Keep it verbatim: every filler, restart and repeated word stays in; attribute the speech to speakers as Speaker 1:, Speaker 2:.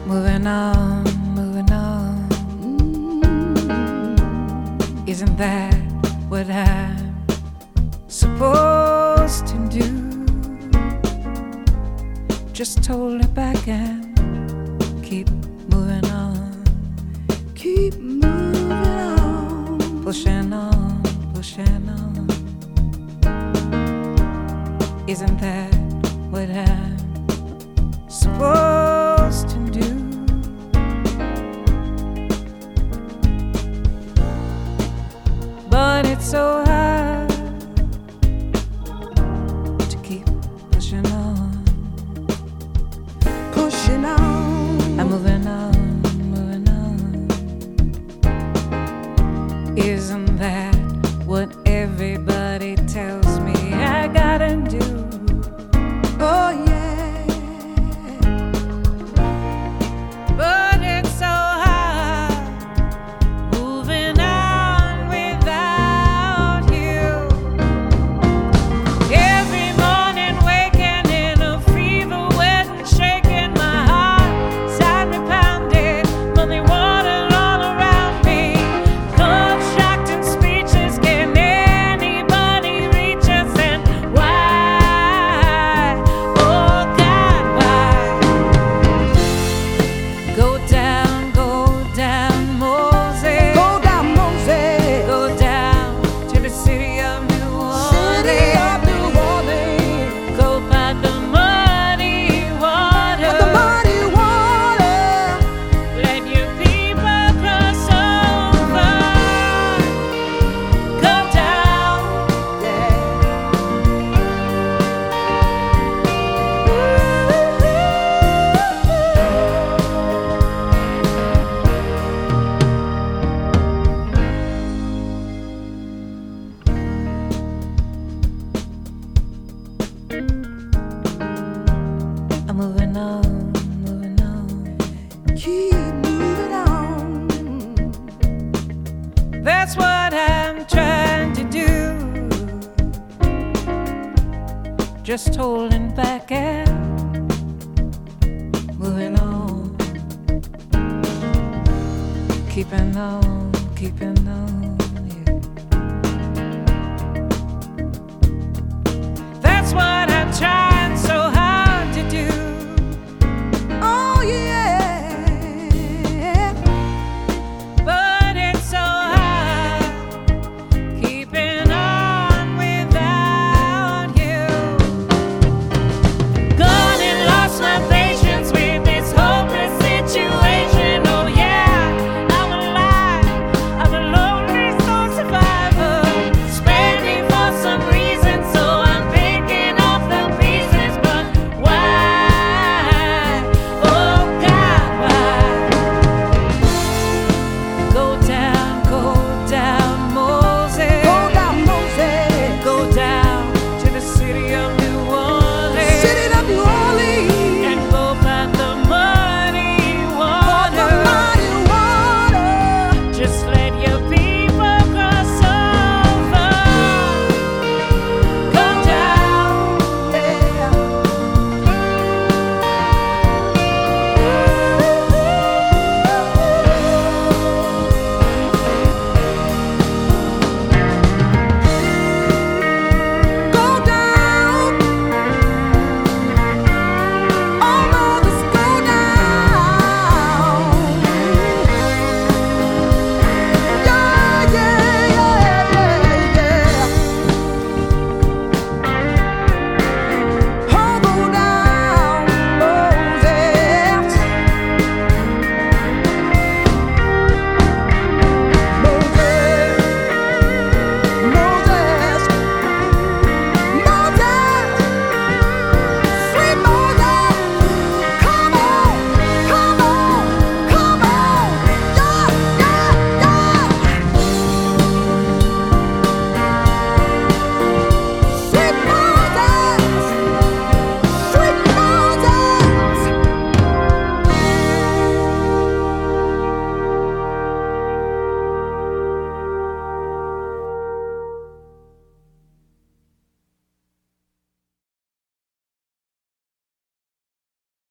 Speaker 1: Moving on, moving on. Mm-hmm. Isn't that what I'm supposed to do? Just hold it back and keep moving on.
Speaker 2: Keep moving on.
Speaker 1: Pushing on, pushing on. Isn't that what I'm supposed to do? But it's so hard to keep pushing on.
Speaker 2: Pushing on.
Speaker 1: I'm moving on, moving on. Isn't that what everybody tells me I gotta do?
Speaker 2: Oh yeah.
Speaker 1: But it's so hard moving on without you. Every morning waking in a fever, wet and shaking, my heart sadly pounded, muddy water all around me. Cold, shocked and speechless, can anybody reach us? And why, oh God, why? Go down, go down, Moses.
Speaker 2: Go down, Moses.
Speaker 1: Go down to the city of New
Speaker 2: City of
Speaker 1: Orleans.
Speaker 2: New Orleans.
Speaker 1: Go by the muddy water.
Speaker 2: The muddy water.
Speaker 1: Let your people cross over. Go down. I'm moving on, moving on.
Speaker 2: Keep moving on.
Speaker 1: That's what I'm trying to do. Just holding back and moving on. Keeping on, keeping on.